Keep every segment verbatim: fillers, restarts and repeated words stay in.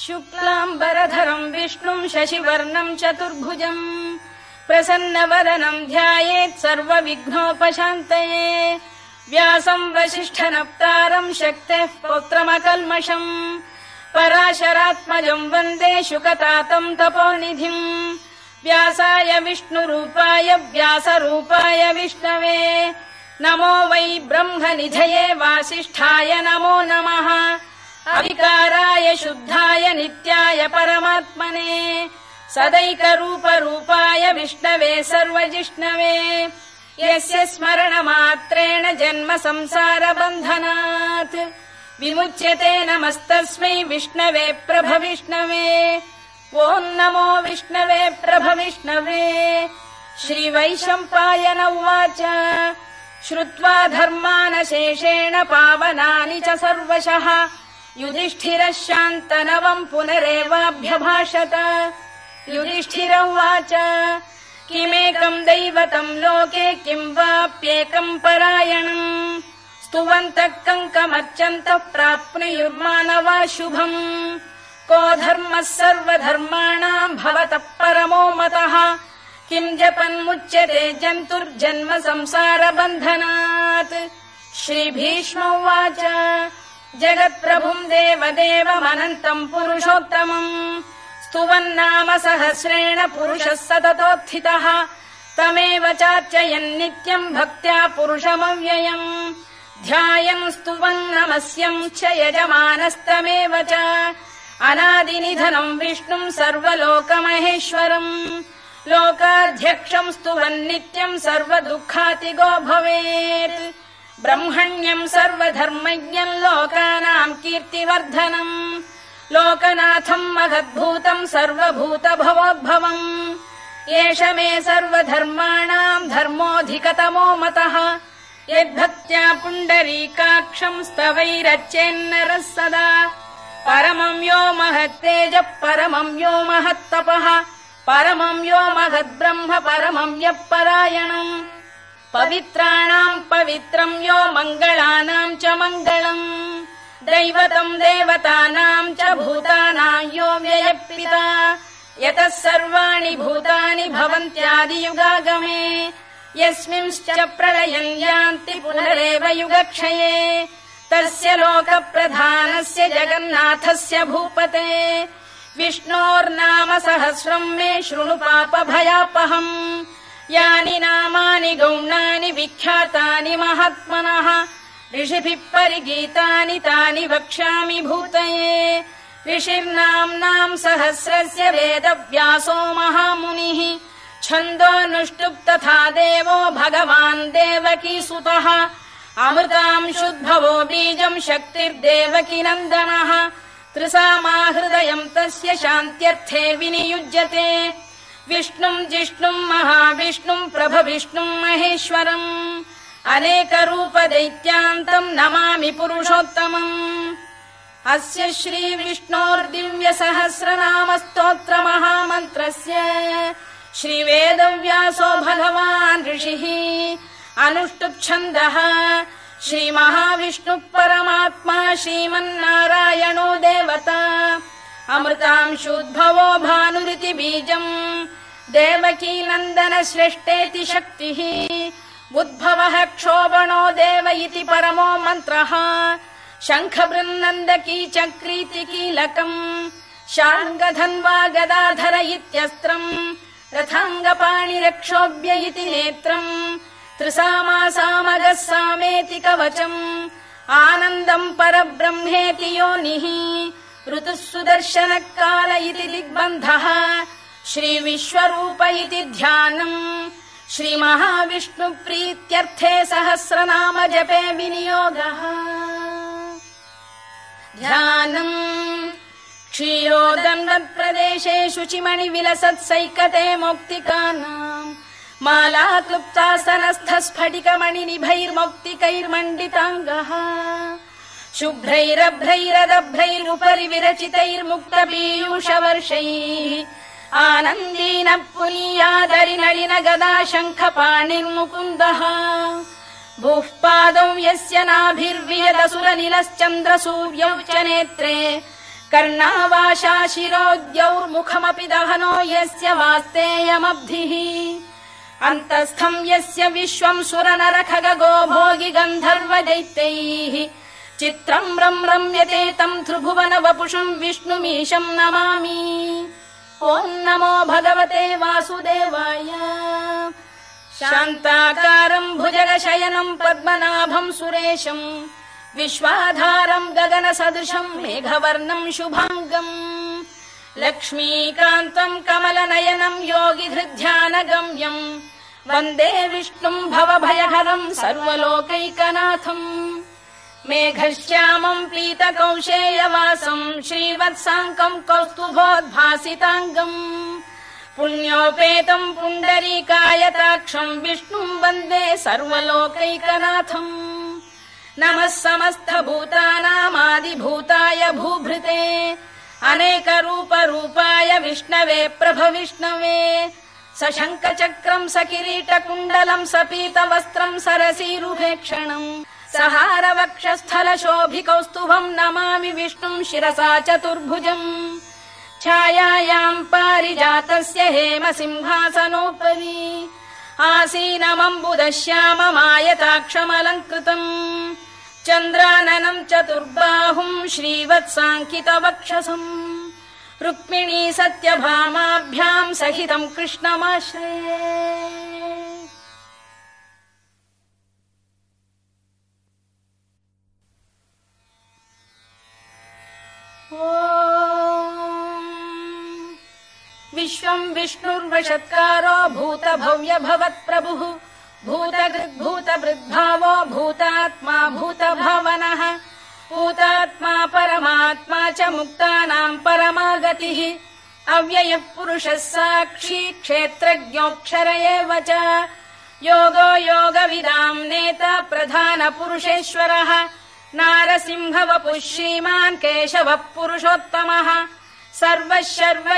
शुक्लाम्बरधरम् विष्णुम् शशिवर्णम् चतुर्भुजम् प्रसन्नवदनम् ध्यायेत् सर्वविघ्नोपशान्तये व्यासम् वसिष्ठनप्तारम् शक्तेः पौत्रमकल्मषम् पराशरात्मजम् वन्दे शुकतातम् तपोनिधिम् व्यासाय विष्णुरूपाय व्यासरूपाय विष्णवे नमो वै ब्रह्मनिधये वासिष्ठाय नमो नमः अविकाराय शुद्धाय नित्याय परमात्मने सदैकरूपरूपाय विष्णवे सर्वजिष्णवे यस्य स्मरणमात्रेण जन्म संसारबन्धनात् विमुच्यते नमस्तस्मै विष्णवे प्रभविष्णवे ॐ नमो विष्णवे प्रभविष्णवे श्रीवैशम्पायन उवाच श्रुत्वा धर्मानशेषेण पावनानि च सर्वशः युधिष्ठिरः शान्तनवम् पुनरेवाभ्यभाषत युधिष्ठिर उवाच किमेकम् दैवतम् लोके किम् वाप्येकम् परायणम् स्तुवन्तः कङ्कमर्चन्तः प्राप्नुयुर्मानवा शुभम् को धर्मः सर्वधर्माणाम् भवतः परमो मतः किम् जपन्मुच्यते जन्तुर्जन्म संसारबन्धनात् श्रीभीष्म उवाच जगत्प्रभुम् देवदेवमनन्तम् पुरुषोत्तमम् स्तुवन्नाम सहस्रेण पुरुषः सततोत्थितः तमेव चार्चयन् नित्यम् भक्त्या पुरुषमव्ययम् ध्यायन् स्तुवन् नमस्यम् च यजमानस्तमेव च अनादिनिधनम् विष्णुम् सर्वलोकमहेश्वरम् लोकाध्यक्षम् स्तुवन् नित्यम् सर्वदुःखातिगो भवेत् ब्रह्मण्यम् सर्वधर्मज्ञम् लोकानाम् कीर्तिवर्धनम् लोकनाथम् महद्भूतम् सर्वभूतभवोद्भवम् एष मे सर्वधर्माणाम् धर्मोऽधिकतमो मतः यद्भक्त्या पुण्डरीकाक्षम् स्तवैरच्चेन्नरः सदा परमम् यो महत्तेजः परमम् यो महत्तपः परमम् यो महद्ब्रह्म परमम् यः परायणम् पवित्राणाम् पवित्रम् यो मङ्गलानाम् च मङ्गलम् दैवतम् देवतानाम् च भूतानाम् यो व्ययपिता यतः सर्वाणि भूतानि भवन्त्यादियुगागमे यस्मिंश्च प्रलयम् यान्ति पुनरेव युगक्षये तस्य लोकप्रधानस्य जगन्नाथस्य भूपते विष्णोर्नाम सहस्रम् मे शृणु पापभयापहम् यानि नामानि गौणानि विख्यातानि महात्मनः ऋषिभिः परिगीतानि तानि वक्ष्यामि भूतये ऋषिर्नाम्नाम् सहस्रस्य वेदव्यासो महामुनिः छन्दोऽनुष्टुप् तथा देवो भगवान् देवकीसुतः अमृतांशुद्भवो बीजम् शक्तिर्देवकी नन्दनः त्रिसामाहृदयम् तस्य शान्त्यर्थे विनियुज्यते विष्णुम् जिष्णुम् महाविष्णुम् प्रभविष्णुम् महेश्वरम् अनेकरूपदैत्यान्तम् नमामि पुरुषोत्तमम् अस्य श्रीविष्णोर्दिव्यसहस्रनामस्तोत्रमहामन्त्रस्य श्रीवेदव्यासो भगवान् ऋषिः अनुष्टुप्छन्दः श्रीमहाविष्णुः परमात्मा श्रीमन्नारायणो देवता अमृतांशुद्भवो भानुरिति बीजम् देवकी नन्दन श्रेष्ठेति शक्तिः उद्भवः क्षोभणो देव इति परमो मन्त्रः शङ्खबृन्नन्दकी चक्रीति कीलकम् शार्ङ्गधन्वा गदाधर इत्यस्त्रम् रथाङ्गपाणिरक्षोभ्य इति नेत्रम् त्रिसामासामगः सामेति कवचम् आनन्दम् परब्रह्मेति योनिः ऋतुः सुदर्शनकाल इति दिग्बन्धः श्रीविश्वरूप इति ध्यानम् श्रीमहाविष्णुप्रीत्यर्थे सहस्रनाम जपे विनियोगः ध्यानम् क्षीरोदन्वत्प्रदेशे शुचिमणिविलसत्सैकते मौक्तिकानाम् माला क्लुप्तासनस्थ स्फटिकमणिनिभैर्मौक्तिकैर्मण्डिताङ्गः शुभ्रैरभ्रैरदभ्रैरुपरि विरचितैर्मुक्तपीयूषवर्षैः आनन्दीन पुनीयादरि नलिन गदा शङ्खपाणिर्मुकुन्दः भूः पादौ यस्य नाभिर्वियदसुरनिलश्चन्द्रसूर्यौ च नेत्रे कर्णावाशा शिरोद्यौर्मुखमपि दहनो यस्य वास्तेयमब्धिः अन्तस्थम् यस्य विश्वम् सुरनरखगो भोगि गन्धर्व दैत्यैः चित्रम् रम् रम्यते तम् त्रिभुवन वपुषुम् विष्णुमीशम् नमामि ॐ नमो भगवते वासुदेवाय शान्ताकारम् भुजगशयनम् पद्मनाभम् सुरेशम् विश्वाधारम् गगनसदृशम् मेघवर्णम् शुभाङ्गम् लक्ष्मीकान्तम् कमलनयनम् योगिहृद्ध्यानगम्यम् वन्दे विष्णुम् भवभयहरम् सर्वलोकैकनाथम् मेघश्यामम् पीतकौशेयवासम् श्रीवत्साङ्कम् कौस्तुभोद्भासिताङ्गम् पुण्योपेतम् पुण्डरीकायताक्षम् विष्णुम् वन्दे सर्वलोकैकनाथम् नमः समस्तभूतानामादिभूताय भूभृते अनेकरूपरूपाय विष्णवे प्रभविष्णवे सशङ्खचक्रम् सकिरीटकुण्डलम् सपीतवस्त्रम् सरसीरुभेक्षणम् सहारवक्षस्थलशोभिकौस्तुभम् नमामि विष्णुम् शिरसा चतुर्भुजम् छायायाम् पारिजातस्य हेमसिंहासनोपरि आसीनमम्बुदश्याममायताक्षमलङ्कृतम् चन्द्राननम् चतुर्बाहुम् श्रीवत्साङ्कितवक्षसम् रुक्मिणी सत्यभामाभ्याम् सहितम् कृष्णमाश्रये विश्वम् विष्णुर्वषत्कारो भूतभव्य भवत्प्रभुः भूतकृद्भूतभृद्भावो भूतात्मा भूतभावनः भूतात्मा परमात्मा च मुक्तानाम् परमागतिः अव्ययः पुरुषः साक्षी क्षेत्रज्ञोऽक्षर एव च योगो योगविदाम् नेता प्रधानपुरुषेश्वरः नारसिंहवपुः श्रीमान् केशवः पुरुषोत्तमः सर्वः शर्वः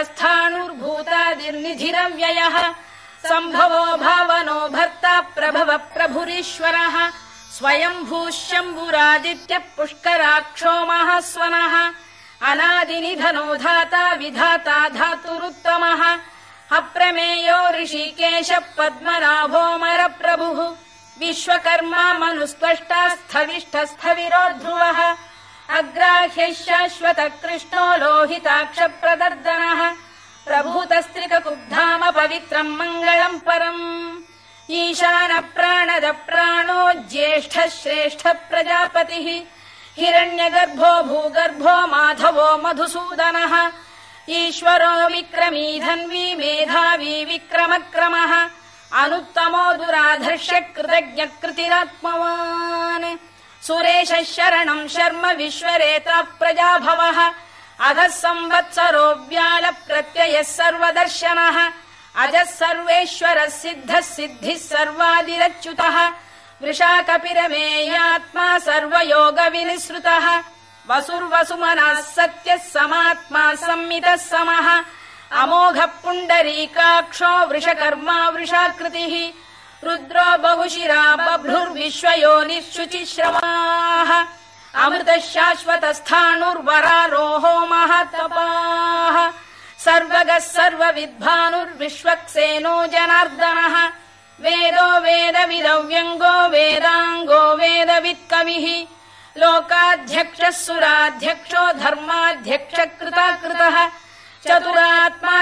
शिवस्थाणुर्भूतादिर्निधिरव्ययः सम्भवो भावनो भर्ता प्रभव प्रभुरीश्वरः स्वयम्भूः शम्भुरादित्यः पुष्कराक्षो महास्वनः अनादिनिधनो धाता विधाता धातुरुत्तमः अप्रमेयो ऋषिकेशः पद्मनाभोऽमरप्रभुः विश्वकर्मा मनुस्त्वष्टा स्थविष्ठस्थविरो ध्रुवः अग्राह्यः शाश्वतः कृष्णो लोहिताक्षप्रदर्दनः प्रभूतस्त्रिककुब्धाम पवित्रम् मङ्गलम् परम् ईशानः प्राणद प्राणो ज्येष्ठः श्रेष्ठः प्रजापतिः हिरण्यगर्भो भूगर्भो माधवो मधुसूदनः ईश्वरो विक्रमी धन्वी मेधावी विक्रमक्रमः अनुत्तमो दुराधर्ष्य कृतज्ञः कृतिरात्मवान् सुरेशः शरणम् शर्म विश्वरेता प्रजाभवः अधः संवत्सरो व्याल प्रत्ययः सर्वदर्शनः अजः सर्वेश्वरः सिद्धः सिद्धिः सर्वादिरच्युतः वृषाकपिरमेयात्मा सर्वयोगविनिसृतः वसुर्वसुमनः सत्यः समात्मा संमितः समः अमोघः पुण्डरीकाक्षो वृषकर्मा वृषाकृतिः रुद्रो बहुशिरा बभ्रुर्विश्वयोनिः शुचिश्रवाः अमृतः शाश्वतस्थाणुर्वरारोहो महातपाः सर्वगः सर्वविद्भानुर्विश्वक्सेनो जनार्दनः वेदो वेदविदव्यङ्गो वेदाङ्गो वेदवित्कविः लोकाध्यक्षः सुराध्यक्षो धर्माध्यक्षः कृताकृतः चतुरात्मा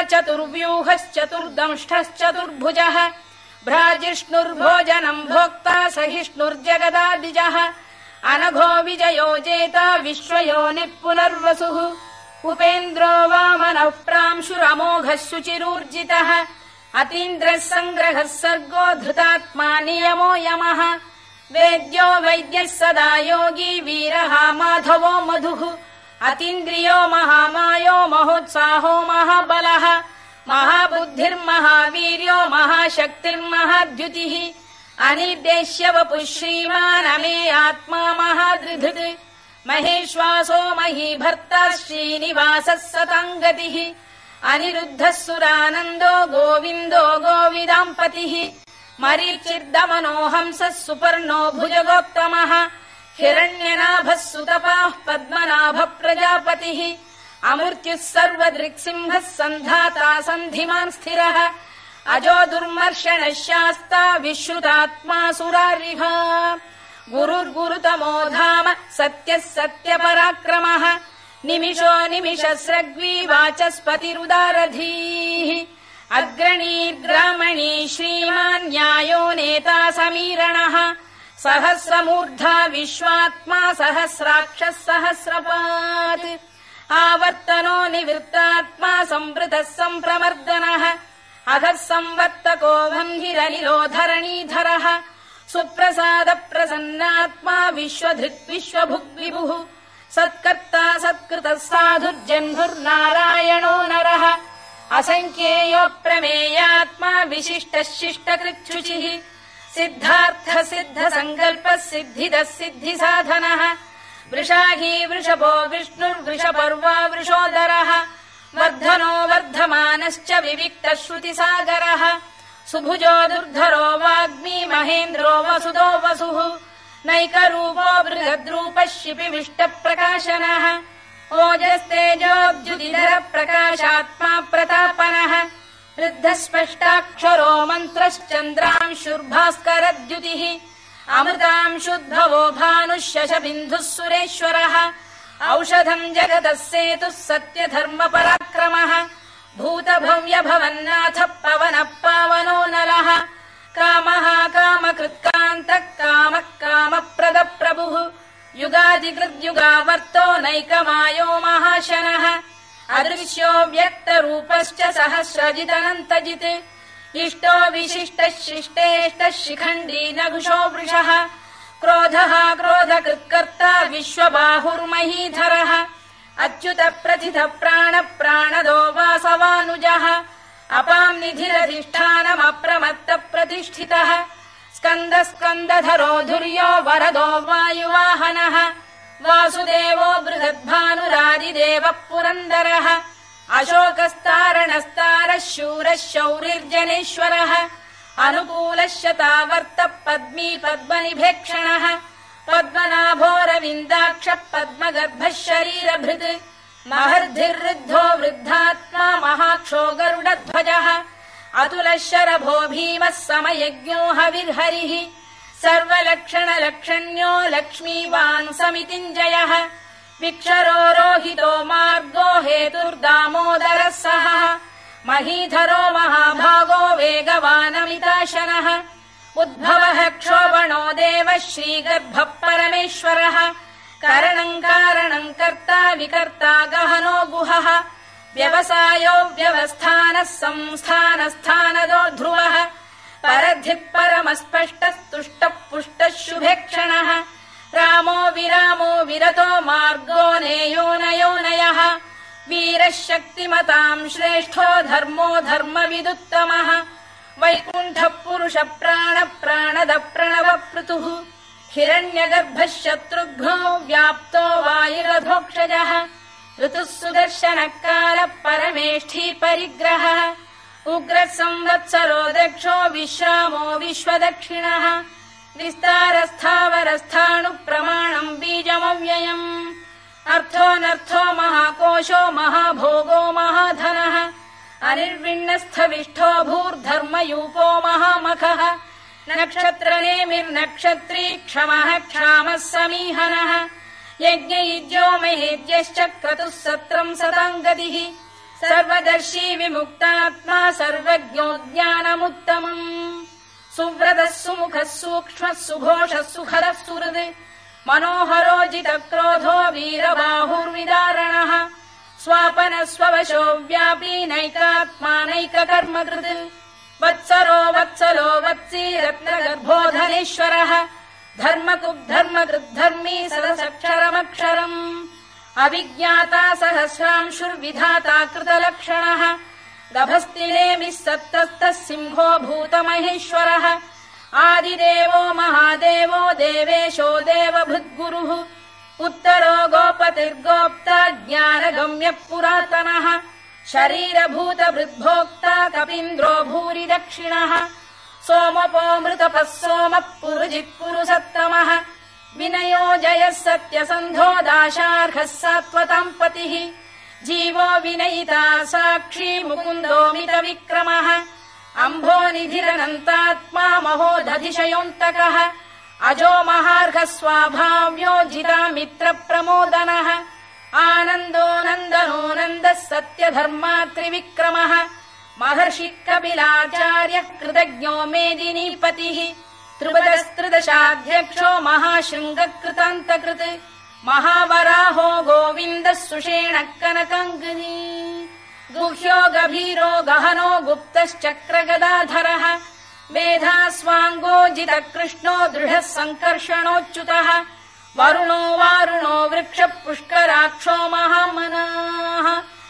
चतुर्व्यूहश्चतुर्दंष्टश्चतुर्भुजः भ्राजिष्णुर्भोजनम् भोक्ता सहिष्णुर्जगदादिजः अनघो विजयो जेता विश्वयोनिः पुनर्वसुः उपेन्द्रो वामनः प्रांशुरमोघः शुचिरूर्जितः अतीन्द्रः सङ्ग्रहः सर्गो धृतात्मा नियमो यमः वेद्यो वैद्यः सदा योगी वीरः माधवो मधुः अतीन्द्रियो महामायो महोत्साहो महाबलः महाबुद्धिर्महावीर्यो महाशक्तिर्महाद्युतिः अनिर्देश्य वपुः श्रीमान् अमे आत्मा महादृधृत् महेश्वासो महीभर्ता श्रीनिवासः सताङ्गतिः अनिरुद्धः सुरानन्दो गोविन्दो गोविदाम्पतिः मरीचिर्दमनो हंसः सुपर्णो भुजगोत्तमः हिरण्यनाभः सुतपाः पद्मनाभः प्रजापतिः अमृत्युः सर्वदृक्सिंहः सन्धाता सन्धिमान् स्थिरः अजो दुर्मर्षणः शास्ता विश्रुतात्मा सुरारिः गुरुर्गुरुतमो धाम सत्यः सत्यपराक्रमः निमिषो निमिषस्रग्वी वाचस्पतिरुदारधीः अग्रणीर्ग्रामणी श्रीमान् न्यायो नेता समीरणः सहस्रमूर्धा विश्वात्मा सहस्राक्षः सहस्रपात् आवर्तनो निवृत्तात्मा संवृतः सम्प्रमर्दनः अधः संवर्तको वह्निरनिलो धरणीधरः सुप्रसाद प्रसन्नात्मा विश्वधृक् विश्वभुग्विभुः सत्कर्ता सत्कृतः साधुर्जह्नुर्नारायणो नरः असङ्ख्येयो प्रमेयात्मा विशिष्टः शिष्टकृच्छुचिः सिद्धार्थ सिद्ध सङ्कल्पः सिद्धिदः सिद्धिसाधनः वृषाही वृषभो विष्णुर्वृषपर्वा वृषोदरः वर्धनो वर्धमानश्च विविक्तः श्रुतिसागरः सुभुजो दुर्धरो वाग्मी महेन्द्रो वसुदो वसुः नैकरूपो बृहद्रूपः शिपिविष्टप्रकाशनः ओजस्तेजोऽब्जुदिधरः प्रकाशात्मा प्रतापनः वृद्धस्पष्टाक्षरो मन्त्रश्चन्द्रांशुर्भास्करद्युतिः अमृतांशुद्भवो भानुः शशबिन्धुः सुरेश्वरः औषधम् जगतः सेतुः सत्यधर्मपराक्रमः भूतभव्यभवन्नाथः पवनः पावनो नलः कामः कामकृत्कान्तः कामः कामप्रदप्रभुः युगादिकृद्युगावर्तो नैकमायो महाशनः अदृश्यो व्यक्तरूपश्च सहस्रजिदनन्तजित् इष्टो विशिष्टः शिष्टेष्टः शिखण्डी नघुषो वृषः क्रोधः क्रोधकृत्कर्ता विश्वबाहुर्महीधरः अच्युत प्रथित प्राण प्राणदो वासवानुजः अपाम् निधिरधिष्ठानमप्रमत्त प्रतिष्ठितः स्कन्द स्कन्दधरो धुर्यो वरदो वायुवाहनः वासुदेवो बृहद्भानुरादिदेवः पुरन्दरः अशोकस्तारणस्तारः शूरः शौरिर्जनेश्वरः अनुकूलः शतावर्तः पद्मी पद्मनिभेक्षणः पद्मनाभोरविन्दाक्षः पद्मगर्भः शरीरभृत् महर्धिर्वृद्धो वृद्धात्मा महाक्षो गरुडध्वजः अतुलः शरभो भीमः समयज्ञो हविर्हरिः सर्वलक्षणलक्षण्यो लक्ष्मीवान् समितिञ्जयः विक्षरो रोहितो मार्गो हेतुर्दामोदरः सः महीधरो महाभागो वेगवानमिताशनः उद्भवः क्षोभणो देवः श्रीगर्भः परमेश्वरः करणम् कारणम् कर्ता विकर्ता गहनो गुहः व्यवसायो व्यवस्थानः संस्थानस्थानदो ध्रुवः परधिः परमस्पष्टस्तुष्टः पुष्टः शुभेक्षणः रामो विरामो विरतो मार्गो नेयोनयोनयः वीरः शक्तिमताम् श्रेष्ठो धर्मो धर्मविदुत्तमः वैकुण्ठः पुरुष प्राण प्राणद प्रणव पृतुः हिरण्यगर्भः शत्रुघ्नो व्याप्तो वायुरधोक्षजः ऋतुः सुदर्शनः कालः परमेष्ठी परिग्रहः उग्रः संवत्सरो दक्षो विश्रामो विश्वदक्षिणः विस्तारस्थावरस्थाणुः प्रमाणम् बीजमव्ययम् अर्थोऽनर्थो महाकोशो महाभोगो महाधनः अनिर्विण्णस्थविष्ठो भूर्धर्मयूपो महामखः नक्षत्रनेमिर्नक्षत्री क्षमः क्षामः समीहनः यज्ञयुज्यो महेज्यश्च क्रतुः सत्रम् सताम् गतिः सर्वदर्शी विमुक्तात्मा सर्वज्ञो ज्ञानमुत्तमम् सुव्रतः सुमुखः सूक्ष्मः सुघोषः सुखदः सुहृद् मनोहरोजितक्रोधो वीरबाहुर्विदारणः स्वापन स्ववशो व्यापी नैकात्मा नैककर्मकृत् वत्सरो वत्सलो वत्सी रत्नगर्भोधनेश्वरः धर्मकुब्धर्मकृद्धर्मी सदसक्षरमक्षरम् अविज्ञाता सहस्रांशुर्विधाता कृतलक्षणः गभस्तिनेमिः सत्तस्तः सिंहो भूतमहेश्वरः आदिदेवो महादेवो देवेशो देवभृद्गुरुः उत्तरो गोपतिर्गोप्ता ज्ञानगम्यः पुरातनः शरीरभूतभृद्भोक्ता कपीन्द्रो भूरि दक्षिणः सोमपो मृतपः सोमः पुरुजित् पुरुसत्तमः विनयो जयः सत्यसन्धो दाशार्हः सात्वताम् पतिः जीवो विनयिता साक्षी मुकुन्दो मितविक्रमः अम्भो निधिरनन्तात्मा महोदधिशयोऽन्तकः अजो महार्घः स्वाभाव्यो जिता मित्रप्रमोदनः आनन्दो नन्दनो नन्दः सत्यधर्मा त्रिविक्रमः महर्षि कपिलाचार्यः कृतज्ञो मेदिनीपतिः त्रिपदस्त्रिदशाध्यक्षो महाशृङ्गकृतान्तकृत् महावराहो गोविन्दः सुषेणः कनकाङ्गनी गुह्यो गभीरो गहनो गुप्तश्चक्रगदाधरः मेधास्वाङ्गो जितकृष्णो दृढः सङ्कर्षणोच्युतः वरुणो वारुणो वृक्षः पुष्कराक्षो महामनाः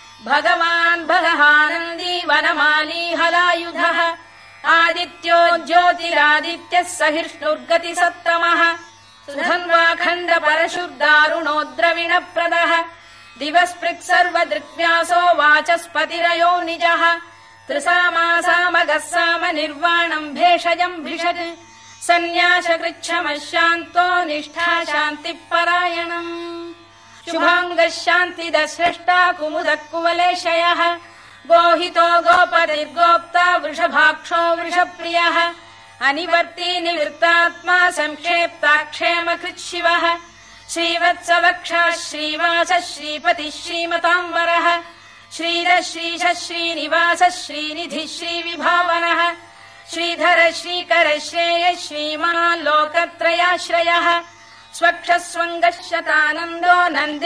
भगवान् बलहानन्दी वनमाली हलायुधः आदित्यो ज्योतिरादित्यः सहिष्णुर्गतिसत्तमः सुधन्वाखण्ड परशुर्दारुणो द्रविणप्रदः दिवस्पृक् सर्वदृक्व्यासो वाचस्पतिरयो निजः त्रिसामासामगः साम निर्वाणम् भेषजम् भिषज सन्न्यासकृच्छमः शान्तो निष्ठा शान्तिः परायणम् शुभाङ्गः शान्तिदः स्रष्टा कुमुदः कुवलेशयः गोहितो गोपतिर्गोप्ता वृषभाक्षो वृषप्रियः अनिवर्ती निवृत्तात्मा संक्षेप्ताक्षेमकृच्छिवः श्रीवत्सवक्षः श्रीवासः श्रीपतिः श्रीमताम्बरः श्रीधः श्रीशः श्रीनिवासः श्रीनिधिः श्रीविभावनः श्रीधर श्रीकर श्रेयः श्रीमान् लोकत्रयाश्रयः स्वक्षः स्वङ्गः शतानन्दो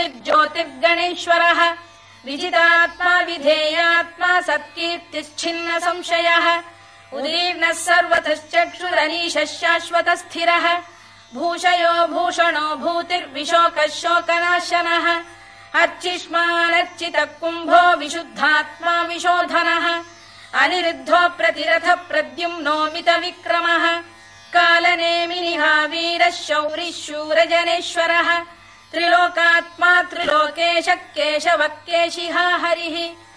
नन्दिर्ज्योतिर्गणेश्वरः विजितात्मा विधेयात्मा सत्कीर्तिश्छिन्न संशयः उदीर्णः सर्वतश्चक्षुरनीशः शाश्वतः स्थिरः भूषयो भूषणो भूतिर्विशोकः शोकनाशनः अर्चिष्मानर्चितः कुम्भो विशुद्धात्मा विशोधनः अनिरुद्धो प्रतिरथ प्रद्युम्नो मितविक्रमः कालनेमिनिः वीरः शौरिः शूरजनेश्वरः त्रिलोकात्मा त्रिलोकेशः केशवः केशिहा हरिः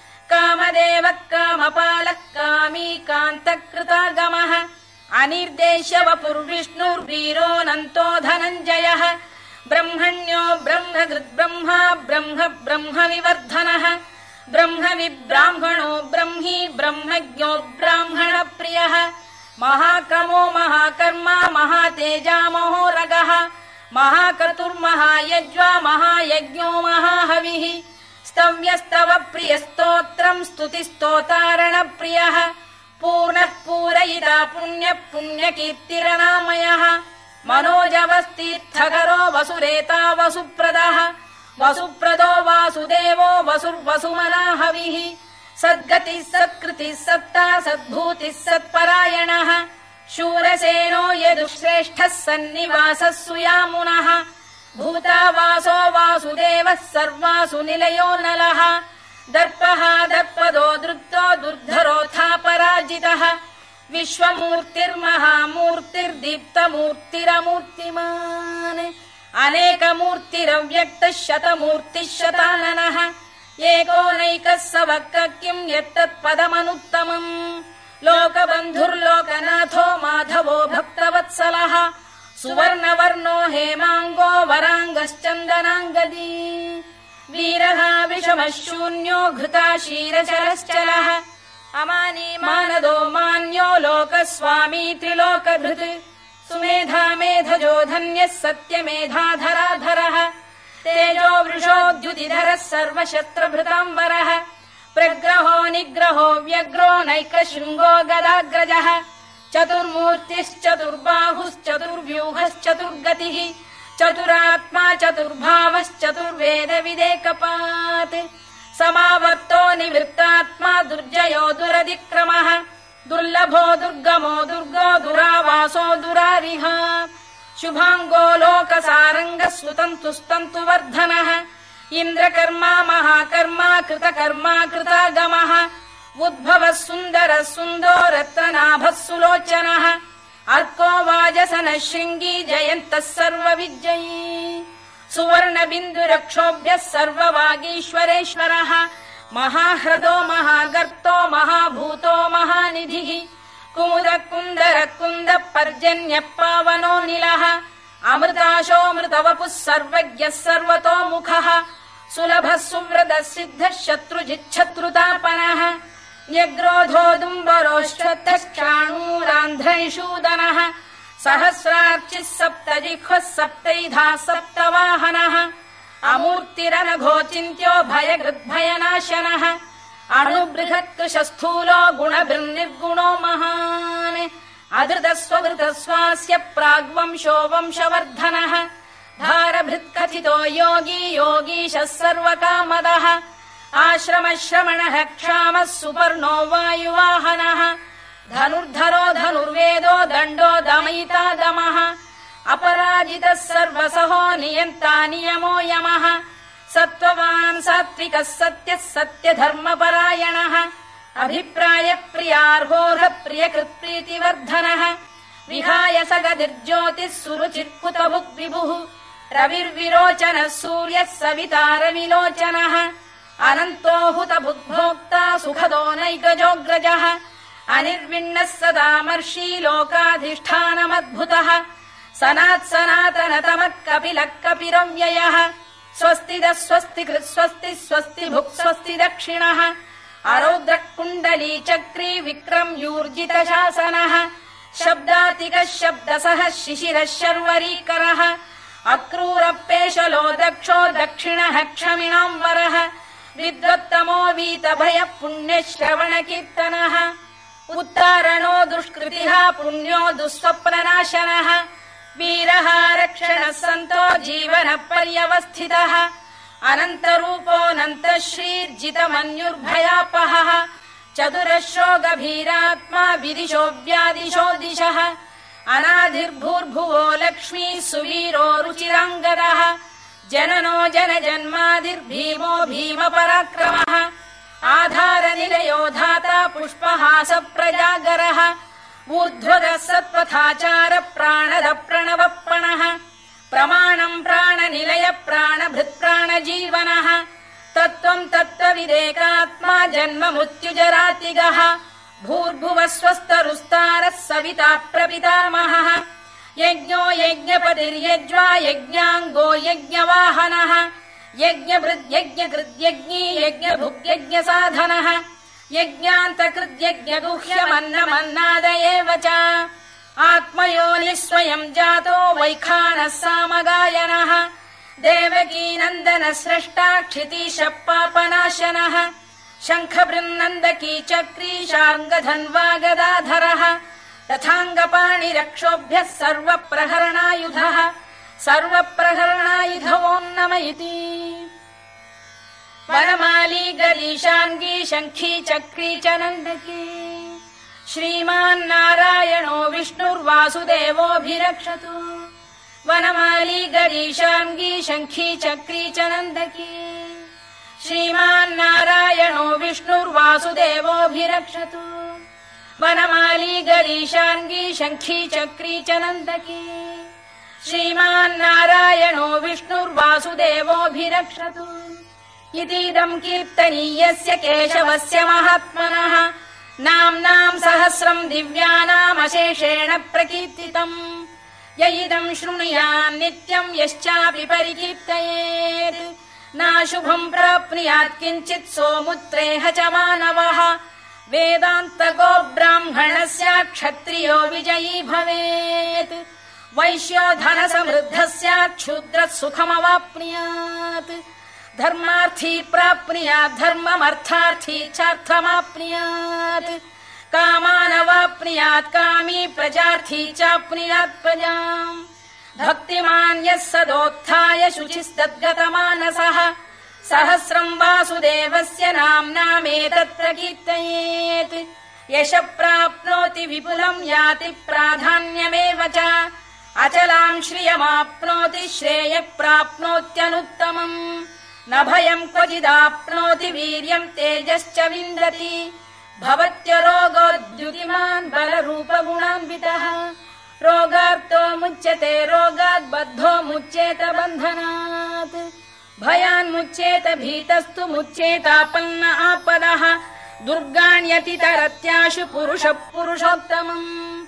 कामदेवः कामपालः कामी कान्तकृतागमः अनिर्देश्य वपुर्विष्णुर्वीरोऽनन्तो धनञ्जयः ब्रह्मण्यो ब्रह्मकृद्ब्रह्मा ब्रह्म ब्रह्म विवर्धनः ब्रह्म विब्राह्मणो ब्रह्मी ब्रह्मज्ञो ब्राह्मणप्रियः महाक्रमो महाकर्मा महातेजा महोरगः महाक्रतुर्महायज्वा महायज्ञो महाहविः स्तव्यस्तव प्रियस्तोत्रम् स्तुतिस्तोतारणप्रियः पूर्णः पूरयिता पुण्यः पुण्यकीर्तिरनामयः मनोजवस्तीर्थकरो वसुरेता वसुप्रदः वसुप्रदो वासुदेवो वसुर्वसुमनाहविः सद्गतिः सत्कृतिः सत्ता सद्भूतिः सत्परायणः शूरसेनो यदुश्रेष्ठः सन्निवासः सुयामुनः भूतावासो वासुदेवः सर्वासु निलयो नलः दर्पः दर्पदो दृप्तो दुर्धरोऽथा पराजितः विश्वमूर्तिर्महामूर्तिर्दीप्तमूर्तिरमूर्तिमान् अनेकमूर्तिरव्यक्तः शतमूर्तिः शताननः एकोनैकः स वक् किम् यत्तत्पदमनुत्तमम् लोकबन्धुर्लोकनाथो माधवो भक्तवत्सलः सुवर्णवर्णो हेमाङ्गो वराङ्गश्चन्दनाङ्गदी वीरः विषमः शून्यो घृता क्षीरचरश्चलः अमानी मानदो मान्यो लोकस्वामी त्रिलोकधृत् सुमेधा मेधजो धन्यः सत्यमेधाधराधरः तेजो वृषोद्युतिधरः सर्वशस्त्रभृताम्बरः प्रग्रहो निग्रहो व्यग्रो नैकशृङ्गो गदाग्रजः चतुर्मूर्तिश्चतुर्बाहुश्चतुर्व्यूहश्चतुर्गतिः चतुरात्मा चतुर्भावश्चतुर्वेदविदेकपात् समावर्तो निवृत्तात्मा दुर्जयो दुरधिक्रमः दुर्लभो दुर्गमो दुर्गो दुरावासो दुरारिः शुभाङ्गो लोकसारङ्गः सुतन्तुस्तन्तु वर्धनः इन्द्रकर्मा महाकर्मा कृतकर्मा कृतागमः उद्भवः सुन्दरः सुन्दो रत्ननाभः सुलोचनः अर्को वाजसनः शृङ्गी जयन्तः सर्वविजयी सुवर्णबिन्दुरक्षोभ्यः सर्ववागीश्वरेश्वरः महाह्रदो महागर्तो महाभूतो महानिधिः कुमुद कुन्दर कुन्द पर्जन्यः पावनो निलः अमृताशोऽमृतवपुः सर्वज्ञः सर्वतोमुखः सुलभः सुव्रतः सिद्धः शत्रुजिच्छत्रुतापनः न्यग्रोधोदुम्बरोश्चतश्चाणूरान्ध्रैषूदनः सहस्रार्चिः सप्तजिह्वः सप्तैधाः सप्तवाहनः अमूर्तिरनघोचिन्त्यो भयकृद्भयनाशनः अणुबृहत्कृशस्थूलो गुणभिर्निर्गुणो महान् अधृतस्वधृतस्वास्य प्राग्वंशो वंशवर्धनः भारभृत्कथितो योगी योगीशः सर्वकामदः आश्रमश्रमणः क्षामः सुपर्णो वायुवाहनः धनुर्धरो धनुर्वेदो दण्डो दमयिता दमः अपराजितः सर्वसहो नियन्ता नियमो यमः सत्त्ववान् सात्विकः सत्यः सत्यधर्मपरायणः अभिप्रायप्रियार्होः प्रियकृत्प्रीतिवर्धनः विहाय सगतिर्ज्योतिः सुरुचिर्कुतभुक् विभुः रविर्विरोचनः सूर्यः सवितारविलोचनः अनन्तो हुतभुग्भोक्ता सुखदो नैकजोऽग्रजः अनिर्विण्णः सदामर्षी लोकाधिष्ठानमद्भुतः सनात्सनातनतमः कपिलः कपिरव्ययः स्वस्तिदः स्वस्तिकृत् स्वस्ति स्वस्ति भुक् स्वस्ति दक्षिणः अरौद्रः कुण्डली चक्री विक्रम्यूर्जितशासनः शब्दातिकः शब्दसः शिशिरः शर्वरीकरः अक्रूरपेशलो दक्षो दक्षिणः क्षमिणाम्बरः विद्वत्तमो वीतभयः पुण्यश्रवणकीर्तनः उत्तारणो दुष्कृतिः पुण्यो दुःस्वप्ननाशनः वीरः रक्षणः सन्तो जीवनः पर्यवस्थितः अनन्तरूपोऽनन्तः श्रीर्जितमन्युर्भयापहः चतुरश्रो गभीरात्मा विदिशो व्यादिशो दिशः अनादिर्भूर्भुवो लक्ष्मी सुवीरो रुचिराङ्गदः जननो जनजन्मादिर्भीमो भीमपराक्रमः आधारनिलयो धाता पुष्पहास प्रजागरः ऊर्ध्वगः सत्पथाचार प्राणद प्रणवप्रणः प्रमाणम् प्राणनिलय प्राणभृत्प्राणजीवनः तत्त्वम् तत्त्वविदेकात्मा जन्म मृत्युजरातिगः भूर्भुवः स्वस्तरुस्तारः सविता प्रपितामहः यज्ञो यज्ञपतिर्यज्वा यज्ञाङ्गो यज्ञवाहनः यज्ञभृद्यज्ञकृद्यज्ञी यज्ञभुग्यज्ञसाधनः यज्ञान्तकृद्यज्ञगुह्यमन्नमन्नाद एव च आत्मयोनिः स्वयम् जातो वैखानः सामगायनः देवकीनन्दनः स्रष्टा क्षितीशः पापनाशनः शङ्खबृन्नन्दकी चक्री शार्ङ्गधन्वा गदाधरः तथाङ्गपाणिरक्षोभ्यः सर्वप्रहरणायुधः सर्वप्रहरणायुधवोन्नम इति वनमाली गरीशाङ्गी शङ्खी चक्री च नन्दकी श्रीमान्नारायणो विष्णुर्वासुदेवोऽभिरक्षतु वनमाली गरीशाङ्गी शङ्खी चक्री च नन्दकी श्रीमान्नारायणो विष्णुर्वासुदेवोऽभिरक्षतु वनमाली गरीशाङ्गी शङ्खी चक्री च नन्दकी श्रीमान्नारायणो विष्णुर्वासुदेवोऽभिरक्षतु इतीदम् कीर्तनीयस्य केशवस्य महात्मनः नाम्नाम् सहस्रम् दिव्यानामशेषेण प्रकीर्तितम् य इदम् शृणुयान् नित्यम् यश्चापि परिकीर्तयेत् नाशुभम् प्राप्नुयात् किञ्चित् सोमुत्रेह च मानवः वेदान्तको ब्राह्मणस्य क्षत्रियो विजयी भवेत् वैश्यो धनसमृद्धः स्यात् क्षुद्रः सुखमवाप्नुयात् धर्मार्थी प्राप्नुयात् धर्ममर्थार्थी चार्थमाप्नुयात् कामानवाप्नुयात् कामी प्रजार्थी चाप्नुयात् प्रजाम् भक्तिमान् यः सदोत्थाय शुचिस्तद्गतमानसः सहस्रम् वासुदेवस्य नाम्नामेतत् प्रकीर्तयेत् यशः प्राप्नोति विपुलम् याति प्राधान्यमेव च अचलाम् श्रियमाप्नोति श्रेयः प्राप्नोत्यनुत्तमम् न भयम् क्वचिदाप्नोति वीर्यम् तेजश्च विन्दति भवत्यरोगोद्युतिमान् बलरूपगुणान्वितः रोगार्तो मुच्यते रोगात् बद्धो मुच्येत बन्धनात् भयान्मुच्येत भीतस्तु मुच्येतापन्न आपदः दुर्गाण्यतितरत्याशु पुरुषः पुरुषोत्तमम्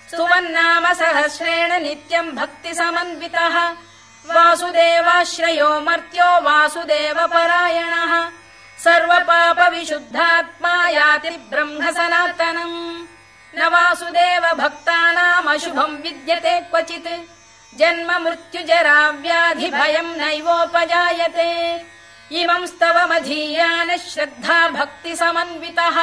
स्तुवन्नाम सहस्रेण नित्यम् भक्ति समन्वितः वासुदेवाश्रयो मर्त्यो वासुदेवपरायणः सर्वपाप विशुद्धात्मा याति ब्रह्म सनातनम् न वासुदेव भक्तानाम् अशुभम् विद्यते क्वचित् जन्म मृत्युजरा व्याधि भयम् नैवोपजायते इमम् स्तवमधीयान श्रद्धा भक्ति समन्वितः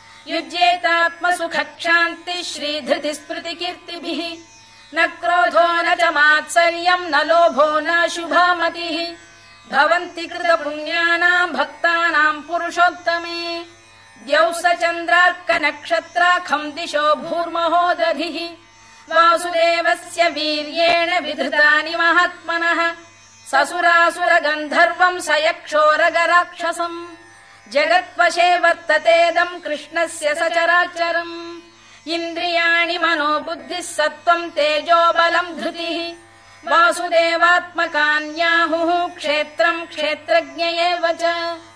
युज्येतात्मसुखक्षान्ति श्रीधृति स्मृति कीर्तिभिः न क्रोधो न च मात्सर्यम् न लोभो न शुभा मतिः भवन्ति कृतपुण्यानाम् भक्तानाम् पुरुषोत्तमे द्यौः स चन्द्रार्कनक्षत्राखम् दिशो भूर्महो दधिः वासुदेवस्य वीर्येण विधृतानि महात्मनः ससुरासुरगन्धर्वम् स यक्षोरगराक्षसम् जगत्वशे वर्ततेदम् कृष्णस्य सचराचरम् इन्द्रियाणि मनो बुद्धिः सत्त्वम् तेजो बलम् धृतिः वासुदेवात्मकान्याहुः क्षेत्रम् क्षेत्रज्ञ एव च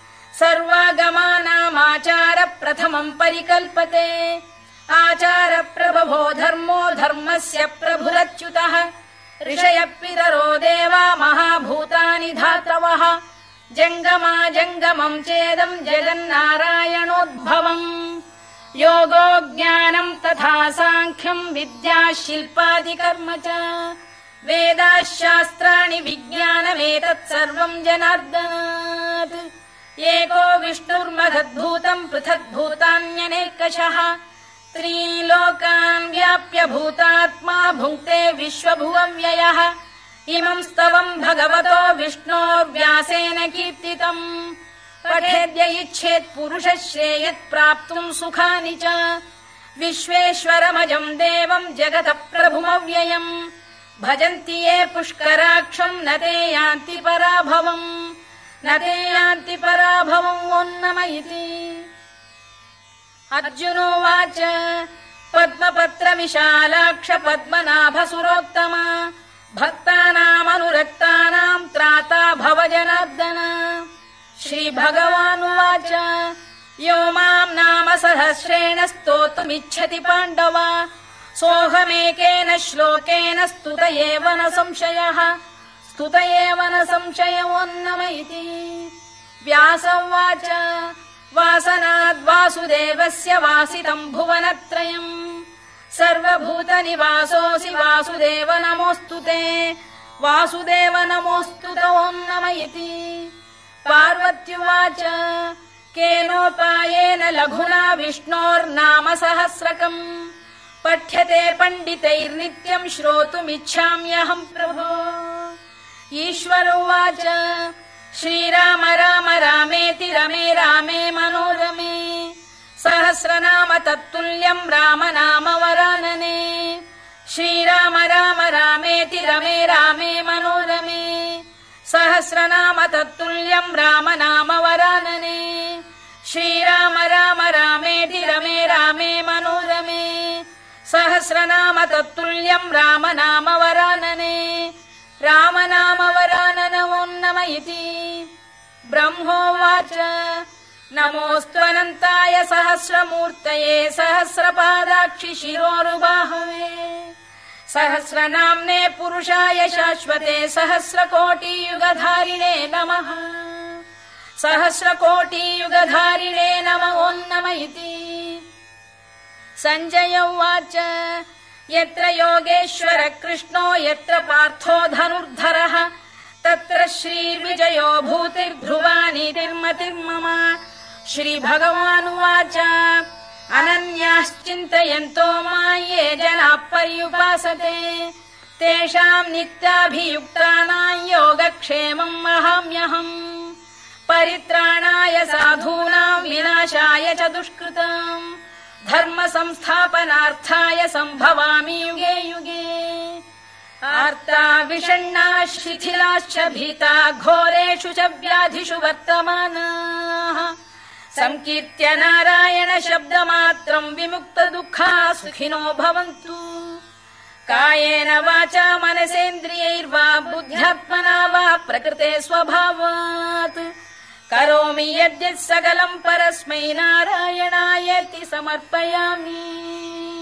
सर्वागमानामाचार प्रथमम् परिकल्पते आचार प्रभवो धर्मो धर्मस्य प्रभुरच्युतः ऋषयः पितरो देवा महाभूतानि धातवः जङ्गमा जङ्गमम् चेदम् जगन्नारायणोद्भवम् योगो ज्ञानम् तथा साङ्ख्यम् विद्या शिल्पादिकर्म च वेदाः शास्त्राणि विज्ञानमेतत् सर्वम् जनार्दनात् एको विष्णुर्महद्भूतम् पृथग्भूतान्यनेकशः त्रीन् लोकान् व्याप्य भूतात्मा भुङ्क्ते विश्वभुवव्ययः इमम् स्तवम् भगवतो विष्णोर्व्यासेन कीर्तितम् पठेद्य इच्छेत् पुरुषः श्रेयत् प्राप्तुम् सुखानि च विश्वेश्वरमजम् देवम् जगतः प्रभुमव्ययम् भजन्ति ये पुष्कराक्षम् न ते यान्ति पराभवम् न ते यान्ति पराभवम् ओन्नम इति अर्जुनोवाच पद्मपत्र विशालाक्ष पद्मनाभसुरोत्तमा भक्तानामनुरक्तानाम् त्राता भव जनार्दन श्रीभगवानुवाच यो माम् नाम सहस्रेण स्तोतुमिच्छति पाण्डव सोऽहमेकेन श्लोकेन स्तुत एव न संशयः स्तुत एव न संशयोन्नम इति व्यास उवाच वासनाद्वासुदेवस्य वासितम् भुवनत्रयम् सर्वभूतनिवासोऽसि वासुदेव नमोऽस्तु ते वासुदेव नमोऽस्तु तोन्नम इति पार्वत्युवाच केनोपायेन लघुना विष्णोर्नाम सहस्रकम् पठ्यते पण्डितैर्नित्यम् श्रोतुमिच्छाम्यहम् प्रभो ईश्वर उवाच श्रीराम राम रामेति रमे रामे मनोरमे सहस्रनाम तत्तुल्यम् राम नाम वरानने श्रीराम राम रामेति रमे रामे मनोरमे सहस्रनाम तत्तुल्यम् राम नाम वरानने श्रीराम राम रामेति रमे रामे मनोरमे सहस्रनाम तत्तुल्यम् राम नाम वरानने राम नाम वराननवोन्नम इति ब्रह्मोवाच नमोऽस्त्वनन्ताय सहस्रमूर्तये सहस्रपादाक्षि शिरोरुबाहवे सहस्रनाम्ने पुरुषाय शाश्वते सहस्रकोटियुगधारिणे नमः सहस्रकोटियुगधारिणे नमोऽन्नम इति सञ्जय उवाच यत्र योगेश्वर कृष्णो यत्र पार्थो धनुर्धरः तत्र श्रीर्विजयो भूतिर्ध्रुवानीतिर्मतिर्मम श्रीभगवानुवाच अनन्याश्चिन्तयन्तो मां ये जनाः पर्युपासते तेषाम् नित्याभियुक्तानां योगक्षेमम् वहाम्यहम् परित्राणाय साधूनां विनाशाय च दुष्कृताम् धर्म संस्थापनार्थाय सम्भवामि युगे युगे आर्ता विषण्णाः शिथिलाश्च भीता घोरेषु च व्याधिषु वर्तमानाः संकीर्त्य नारायण शब्दमात्रम् विमुक्त दुःखाः सुखिनो भवन्तु कायेन वाचा मनसेन्द्रियैर्वा बुद्ध्यात्मना वा प्रकृते स्वभावात् करोमि यद्यत् सकलम् परस्मै नारायणायेति समर्पयामि।